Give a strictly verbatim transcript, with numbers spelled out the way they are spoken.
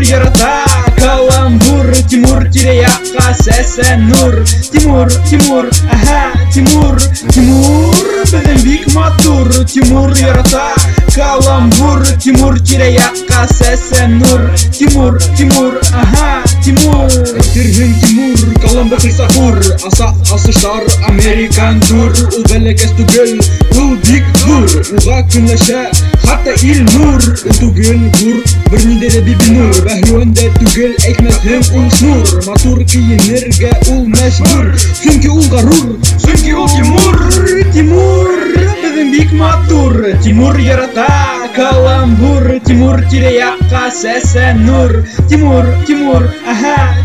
ярата каламбур, Тимур тирәякка сәсән нур. Тимур, Тимур, аха, Тимур, Тимур безнең бик матур. Тимур ярата каламбур, Тимур тирәякка сәсән нур. Тимур, Тимур, аха, Тимур. Әйтерһең Тимур, каламбур сахур, аса асыштар американ тур. Ул бәләкәс түгел, ул бик зур. Уга көнләшә хатта ил нур. Ул түгел бур, бернидә дә бибинур. Бәһлүән дә түгел, әйтмәсәң ул шнур. Матур киенергә ул мәҗбүр, чөнки ул гарур, чөнки ул Тимур. Тимур безнең бик матур. Тимур ярата каламбур, Тимур тирәякка сәсән нур. Тимур, Тимур, аха,